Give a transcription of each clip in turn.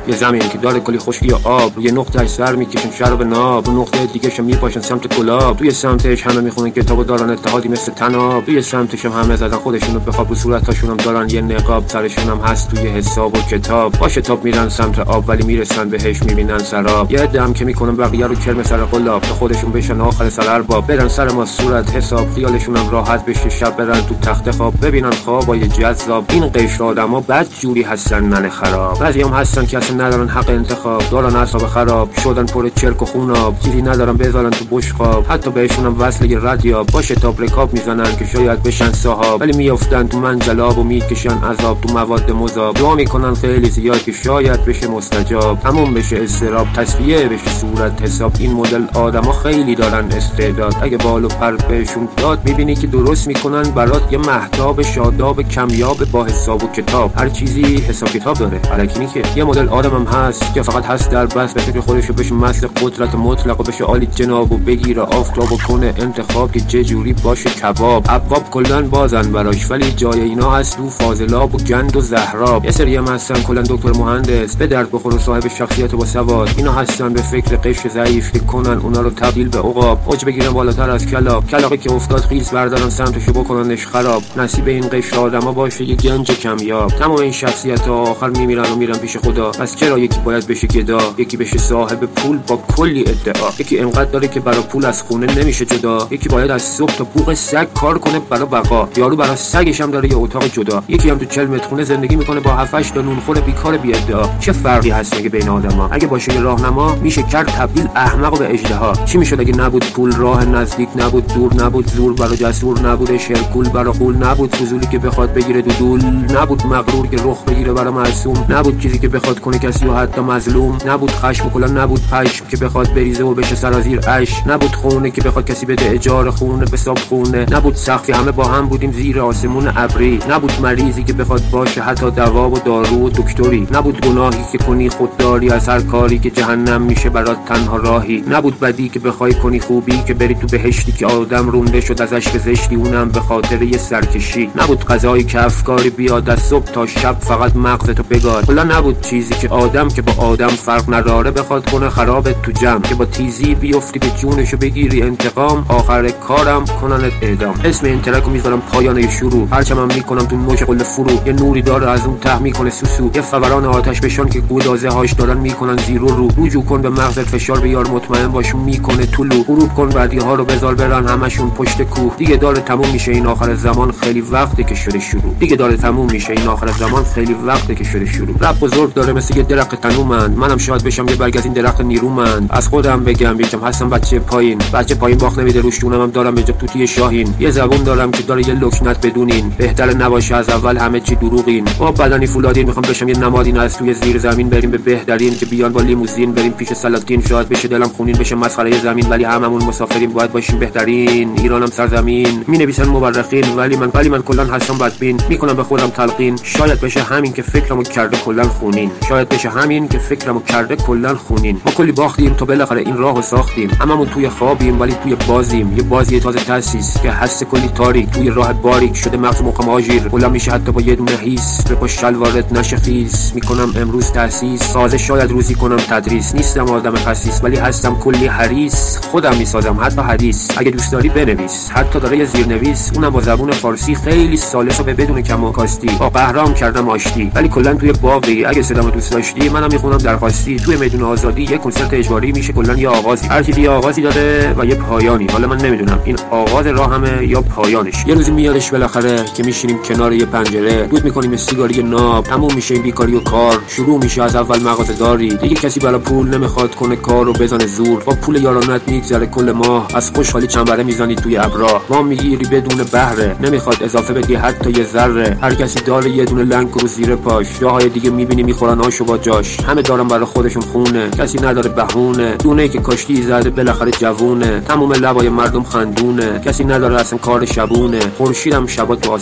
یه زمین که داره کلی خشکی و آب، روی نقطه‌اش سر میکشن شراب ناب، رو نقطه دیگه‌ش میپاشن سمت گلاب. توی سمتش همه میخونن کتابو دارن اتحادی مثل تناب، توی سمتش هم همه زدن خودشونو به خواب، رو صورتاشون هم دارن یه نقاب، سرشون هم هست توی حساب و کتاب. با شتاب میرن سمت آب ولی میرسن بهش میبینن سراب. یه دم که میکنن بقیه رو کرم سر قلاب، تا خودشون بشن آخر سر ارباب، برن سر ما صورت حساب، خیالشون هم راحت بشه شب برن تو تخت خواب، ببینن خوابای جذاب. این قشر آدما بد جوری هستن ننه خراب، بعضی هم هستن که اصلا ندارن حق انتخاب، دارن اعصاب خراب شدن پر چرک و خوناب، چیزی ندارن بذارن تو بشقاب، حتی بهشون هم وصل یه ردیاب، با شتاب رکاب میزنن که شاید بشن صاحب، ولی میافتن تو منجلاب و میکشن عذاب تو مواد مذاب. دعا میکنن خیلی زیاد که شاید بشه مستجاب، تموم بشه استراب، تصفیه بشه صورت حساب. این مدل آدما خیلی دارن استعداد، اگه بالو پر بهشون داد میبینی که درست میکنن برات یه مهتاب شاداب کمیاب با حساب و کتاب. هر چیزی حساب کتاب داره، الکی نی که. یه مدل آدمم هست که فقط هست در بس، به فکر خودشو بشه مست قدرت مطلق و بشه عالی جناب و بگیره آفتاب و کنه انتخاب که چه جوری باشه کباب. ابواب کلن بازن براش ولی جای اینا هست تو فاضلاب و گند و زهراب. یه سری هم هستن کلن دکتر مهندس به درد بخور و صاحب شخصیت و با سواد، اینا هستن به فکر قشر ضعیف که کنن اونا رو تبدیل به عقاب، اوج بگیرن بالاتر از کلاقی که افتاد خیز بردارن سمتشو بکننش خراب. نصیب این قشر آدما باشه یه گنج کمیاب. تمام این شخصیت ها آخر میمیرن و میرن پیش خدا. پس چرا یکی باید بشه گدا، یکی بشه صاحب پول با کلی ادعا، یکی انقدر داره که برای پول از خونه نمیشه جدا، یکی باید از صبح تا بوق سگ کار کنه برای بقا، یارو برای سگش هم داره یه اتاق جدا، یکی هم تو 40 متر خونه زندگی میکنه با 7-8 تا نونخور بیکار بی ادعا. چه فرقی هست مگه بین آدما؟ اگه باشه یه راهنما میشه کرد تبدیل احمق به اژدها. چی میشد اگه نبود پول، راه نزدیک نبود، دور نبود، زور برای جسور نبود، هرکول برای قول نبود، فضولی که بخواد بگیره دودول نبود، مغرور که رخ بگیره برای معصوم نبود، چیزی که بخواد کنه کسی و حتی مظلوم نبود، خشم کلا نبود، پشم که بخواد بریزه و بشه سرازیر اش نبود، خونه که بخواد کسی بده اجاره خونه به حساب خونه نبود، سقفی همه با هم بودیم زیر آسمون ابری نبود، مریضی که بخواد باشه حتی دوا و دارو و دکتری نبود، گناهی که کنی خودداری از هر کاری که جهنم میشه برات تنها راهی نبود، بدی که بخوای کنی خوبی که بری تو بهشتی که آدم رونده شد ازش به زشتی اونم به خاطر یه سرکشی نبود، غذایی که افکاری بیاد از صبح تا شب فقط مغزتو بگاد کلا نبود، چیزی که آدم که با آدم فرق نداره بخواد کنه خرابت تو جمع، که با تیزی بیفتی به جونشو بگیری انتقام آخر کارم کننت اعدام. اسم این ترکو میذارم پایان شروع، هرچم میکنم تو موش قله فرو، یه نوری داره از اون ته میکنه سوسو، یه فوران آتش بشان که گدازه هاش دارن میکنن زیر و رو، رجوع کن به مغزت فشار بیار مطمئن باش میکنه طلو، غروب کن بعدی ها رو بذار برن همشون پشت کوه، دیگه داره تموم میشه این آخر زمان خیلی وقته که شده شروع، دیگه داره تموم میشه این آخر زمان خیلی وقته که شده شروع. رب بزرگ داره مثل یه درخت تنومند، منم شاید بشم یه برگ از این درخت نیرومند، از خودم بگم یکم هستم بچه پایین باخت نمیده روش دونم هم دارم به جا توتی شاهین، یه زبون دارم که داره یه لکنت بدونین، بهتر نباشه از اول همه چی دروغین، با بدنی فولادین میخوام بشم یه نمادین از توی زیر زمین، بریم به بهترین که بیان با لیموزین، بریم پیش سلاطین شاید بشه دلم خونین بشه مسخره زمین، ولی هممون مسافرین باید باشیم بهترین، ایرانم سرزمین مینویسن مورخین ولی من کلا هستم بدبین، میکنم به خودم تلقین، شاید بشه همین که فکرمو کرده کلا خونین، شاید بشه همین که فکرمو کرده کلا خونین. ما کلی باختیم تا بالاخره این راهو ساختیم، هممون توی خوابیم ولی توی بازیم، یه بازی تازه تاسیس که هست کلی تاریک، توی راه باریک شده مغز مقام آژیر، کلا میشه حتی با یه دونه هیس به پشت شلوارت نشه خیس، میکنم امروز تاسیس سازه شاید روزی کنم تدریس، نیستم آدم خسیس ولی هستم کلی حریص، خودم میسازم حتی حدیث، اگه دوست داری بنویس، حتی داره یه زیرنویس اونم با زبون فارسی خیلی سالس و بدون کم و کاستی، با قهرام کردم آشتی، ولی کلا توی باقی اگه صدامو دوست داشتی منم میخونم درخواستی، توی میدون آزادی یه کنسرت اجباری میشه کلا یه آغازی، هر چیزی آغازی داره و یه پایانی، حالا من نمیدونم این آغاز راهمه یا پایانش، یه روزی میادش بالاخره که میشینیم کنار یه پنجره، دود میکنیم سیگاری ناب، تموم میشه این بیکاری و کار، شروع میشه از اول مغازه‌داری، دیگه کسی برای پول نمیخواد کنه کار رو بزنه زور، با پول یارانت میگذره کل ماه، از خوشحالی چنبره میزنی توی ابرا، ما میگیری بدون بهره، نمیخواد اضافه بدی حتی یه ذره، هر کسی داره یه دونه لنگ رو زیر پاش، جاهای دیگه میبینی میخورن آشو با جاش، همه دارن برای خودشون خونه، کسی نداره بهونه، دونه که کاشتی زده بالاخره جوونه، تمام لبای مردم خندونه، کسی نداره اصلا کار شبونه، خورشیدم شبا تو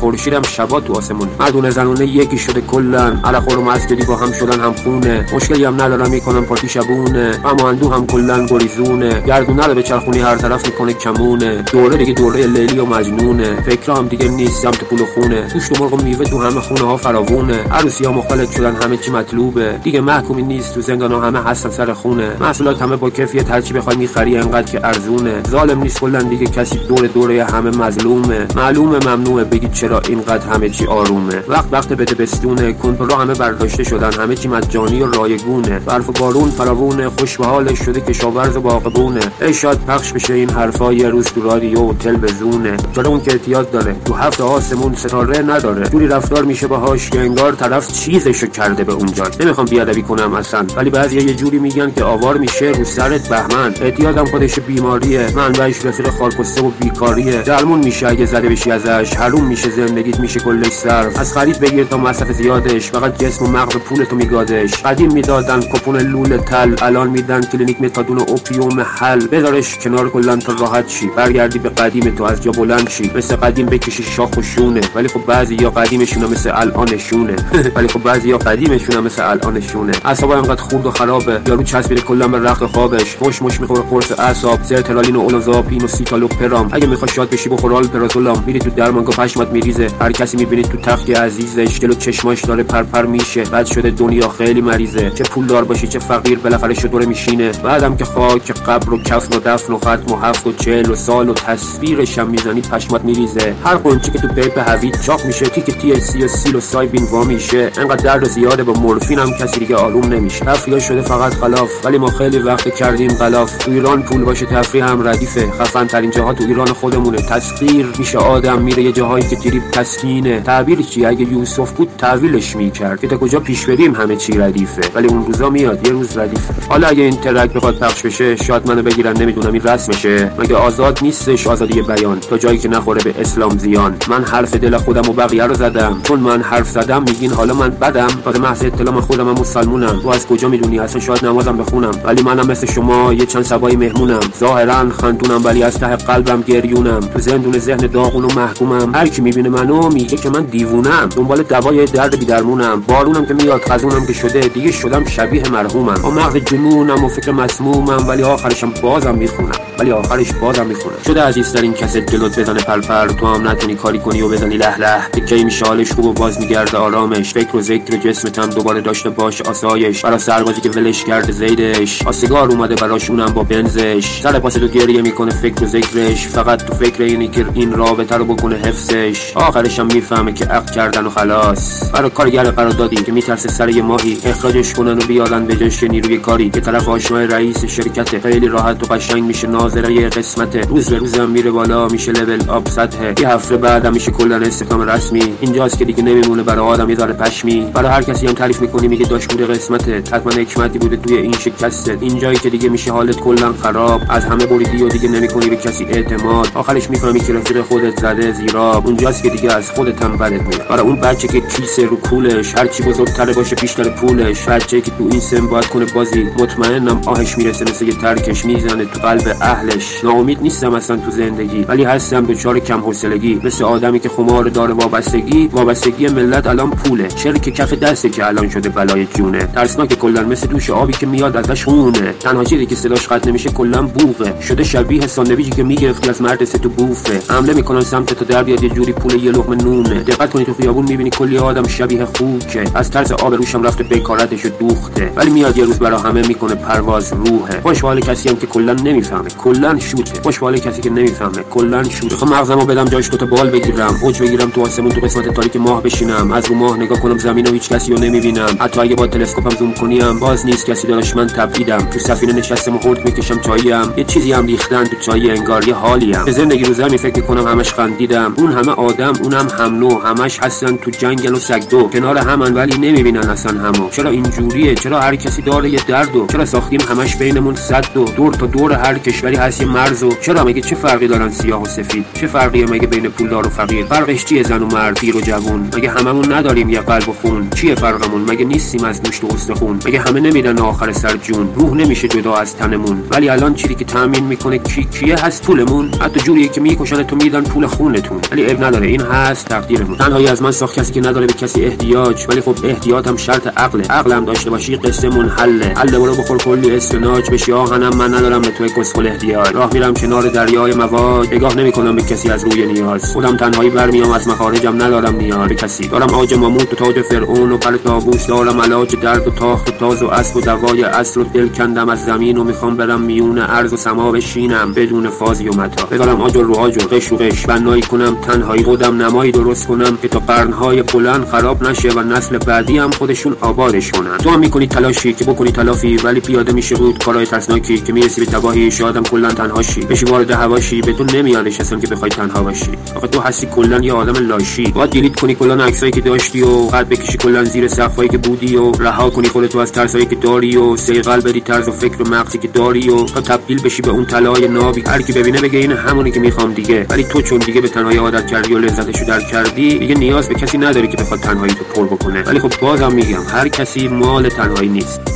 آسمونه، مردونه زنونه یکی شده کلن، علاقه رو مسجدی با هم شدن هم خونه، مشکلی هم ندارن میکنن پارتی شبونه، اما اندو هم کلن گریزونه، گردونه رو به چرخونی هر طرف میکنه کمونه، دوره دیگه دوره لیلی و مجنونه، فکر هم دیگه نیست سمت پول و خونه، گوشت و مرغ و میوه تو همه خونه ها فراوونه، عروسی ها مختلط شدن همه چی مطلوبه دیگه، محکومی نیست تو زندانا، همه هستن سر خونه، محصولات همه با کیفیت، هر چی بخوای میخری انقدر که ارزونه، ظالم نیست کلا دیگه کسی، دوره همه مظلومه، معلومه ممنوعه بگید چرا اینقدر همه چی آرومه، وقت بده بستونه، کنترل همه برداشته شدن، همه چی مجانی و رایگونه، برف و بارون فراوونه، خوش به حالش شده کشاورز و باغبونه، ای شاید پخش بشه این حرفا یه روز تو رادیو و تلویزیونه، چرا اون که احتیاج داره تو هفت آسمون ستاره نداره، جوری رفتار میشه باهاش که انگار طرف چیزشو کرده به اونجا. نمیخوام بیادبی کنم اصلا، ولی بعضیا یه جوری میگن که آوار میشه رو سرت بهمن، اعتیادم خودش بیماریه، منبعش رفیق خارکسته و بیکاریه، درمون میشه اگه زده بشی ازش، حروم میشه زندگیت، میشه کلش صرف، از خرید بگیر تا مصرف زیادش، فقط جسم و مغز پولتو میگادش، قدیم میدادن کپون لول تل، الان میدن کلینیک متادون و اوپیوم حل، بذارش کنار کلا تا راحت شی، برگردی به قدیم تو از جا بلند شی، مثل قدیم بکشی شاخ و شونه، ولی خب بعضیا قدیمشون مثل الانشونه ولی خب بعضیا قدیمشون مثل الانشونه، اعصابا انقدر خورد و خرابه، یارو چسبیده کلا به رخت خوابش، مش میخوره قرص اعصاب، سرترالین و اولوزاپین و سیتالوپرام، اگه میخوای شاد بشی بخور آلپرازولام، میری تو درمانگاه پشمات میریزه، هر کسی میبینی تو تخت عزیزش جلو چشماش داره پرپر میشه، بعد شده دنیا خیلی مریضه، چه پولدار باشی چه فقیر بالاخره شدوره میشینه، بعدم که خاک قبر و کفن و دفن و ختم و 47 سال و تصویرش هم میزنی پشمات میریزه، هر قنچه که تو پیپ هوید چاق میشه، تیک تی سی و سیل و سایبین وا میشه، انقدر درد زیاده با مورفین هم کسی دیگه آروم نمیشه، تفریح شده فقط خلاف، ولی ما خیلی وقت کردیم غلاف، تو ایران پول باشه تفریح هم ردیفه، خفن ترین جاها تو ایران خودمونه، تسخیر میشه آدم میره یه جاهایی که جریب تسکینه، تعبیر چی اگه یوسف بود تعویلش میکرد که تا کجا پیش بریم همه چی ردیفه، ولی اون روزا میاد یه روز ردیفه. حالا اگه این ترک بخواد پخش بشه شاید منو بگیرن، نمیدونم این رسمشه، مگه آزاد نیستش آزادی بیان تا جایی که نخوره به اسلام زیان، من حرف دل خودم و بقیه رو زدم، چون من حرف زدم میگین حالا من بدم، بعد محض اطلاع من خودم مسلمونم، تو از کجا میدونی اصلا شاید نمازم بخونم، ولی منم مثل شما یه چند سبای مهمونم، ظاهرا خندونم ولی از ته قلبم گریونم، تو زندون ذهن داغون و محکومم، هر کی میبینه منو میگه که من دیوونم، دنبال دوای درد بی‌درمونم، بارونم که میاد خزونم که شده دیگه شدم شبیه مرحومم، با مغز جنونم و فکر مسمومم، ولی آخرشم بازم میخونم، شده عزیزترین کست جلوت بزنه پلپل، تو هم نتونی کاری کنی و بزنی له له، تکی میشه حالش خوب و باز میگرده آرامش، فکر و ذکر جسمتم دوباره داشته باش آسایش، برا سربازی که ولش کرده زیدش، آسیگار اومده براش اونم با بنزش، سر پاس تو گریه میکنه فکر و ذکرش، فقط تو فکر اینی که این رابطه رو بکنه حفظش، آخرش هم میفهمه که عقد کردن و خلاص، برا کارگر قراردادی که میترسه سر یه ماهی اخراجش کنن و بیارن به جاش نیروی کاری، که طرف آشنای رئیس شرکت، خیلی راحت و قشنگ میشه ناظره یه قسمت، روز به روزم میره بالا، میشه لول آپ سطح، یه هفته بعدم میشه کلا استخدام رسمی، اینجاست که دیگه نمیمونه برای آدم یه ذره پشمی، برای هر کسی هم تعریف میکنی میگه داش بوده قسمتت، حتما حکمتی بوده توی این شکستت، اینجایی که دیگه میشه حالت کلا خراب، از همه بریدی و دیگه نمیکنی به کسی اعتماد، آخرش میفهمی که رفیق خودت زده زیرا، اونجاست که دیگه از خودت هم بدت میاد، برای اون بچه که کیسه رو کولش، هر چی بزرگتر باشه بیشتر پولش، بچه‌ای که تو این سن باید کنه بازی، مطمئنم آهش میرسه مثل یه ترکش میزنه تو قلب اهلش، ناامید نیستم اصلا تو زندگی، ولی هستم دچار کم حوصلگی، مثل آدمی که خمار داره وابستگی ملت الان پوله، شرک کف دسته که الان شده بلای جونه، ترسناک کلا مثل دوش آبی که میاد ازش خونه، تنها چیزی که صداش قطع نمیشه کلا بوقه، شده شبیه ساندویچی که میگرفتی از مرد سه تو بوفه، حمله میکنن سمت تو در بیاد یه جوری پول یه لقمه نونه، دقت کنی تو خیابون میبینی کلی آدم شبیه خوکه، از ترس آب روشم رفته بیکارتشو دوخته، ولی میاد یه روز برا همه میکنه پرواز روحه، خوشحال کسی هم که کلا نمیفهمه کلا شوته، خوشحال کسی که نمیفهمه کلا شوته، خب مغزمو بدم جاش تو بال بگیرم، اوج بگیرم تو آسمون تو قسمت تاریک ماه بشینم، از رو ماه نگاه کنم زمین و هیچ کسی رو نمیبینم، حتی اگه با تلسکوپم زوم کنیم باز نیست کسی، داداش من تبعیدم، تو سفینه نشستم و هورت میکشم چاییم، یه چیزی هم ریختن تو چای انگار یه حالیم، به زندگی رو زمین فکر کنم همش خندیدم، اون همه آدم اونم هم نوع، همش هستن تو جنگل و سگدو کنار همن ولی نمیبینن اصلا همو، چرا اینجوریه؟ چرا هر کسی داره یه دردو؟ چرا ساختیم همش بینمون صد و دور تا دور هر کشوری هست یه مرزو؟ چرا مگه چه فرقی دارن سیاه و سفید؟ چه فرقیه مگه بین پولدار و فقیر؟ فرقش چیه زن و مرد، پیر و جوون؟ مگه هممون نداریم یه قلب و خون؟ چیه فرقمون؟ مگه نیستیم از گوشت و استخون؟ مگه همه نمیدن آخر سر جون؟ روح نمیشه جدا از تنمون، ولی الان چیزی که تامین میکنه کیه هست؟ پولمون. حتی جوریه که میکشن تو میدن پول خونتون، ولی عیب نداره این هست تقدیرمون. تنهایی از من ساخت کسی که نداره به کسی احتیاج، ولی خب احتیاط هم شرط عقله، عقلم داشته باشی قصه‌مون حله، برو بخور کلی اسفناج بشی آهنم، من ندارم به تو کسخل احتیاج، راه میرم کنار دریای مواد، نگاه نمیکنم به کسی از روی نیاز، خودم تنهایی برمیام از مخارجم، ندارم نیاز به کسی، دارم آج مامون تو تاج فرعون و پر تابوت دوست دارم علاج درد و تاخت و تاز و اسب و دوای اصل و دل کندم از زمین و میخوام برم میون ارض و سما بشینم بدون فازی و متا، بذارم آجر رو آجر، قش و قش، بنایی کنم تنهایی، خودم نمایی درست کنم که تا قرنهای بلند خراب نشه و نسل بعدی هم خودشون آبادش کنن. تو هم میکنی تلاشی که بکنی تلافی، ولی پیاده میشه بود کارهای ترسناکی که میرسی به تباهی. شادم کلا تنهاشی، بشی وارد هواشی، بدون نمیادش اصلا که بخوای تنها باشی. آخه تو هستی کلا یه آدم لاشی، باید دیلیت کنی کلا عکسایی که داشتی و قد بکشی کلا زیر سقفایی که بودی و رها کنی خودتو از ترسایی که داری و سیقل بدی طرز و فکر و مغزی که داری و تا تبدیل بشی به اون طلای نابی. هر کی ببینه بگه این همونی که میخوام دیگه، ولی تو چون دیگه به تنهایی عادت کردی و لذتشو درک کردی، دیگه نیاز به کسی نداری که بخواد تنهایی تو پر بکنه. ولی خب بازم میگم هر کسی مال تنهایی نیست.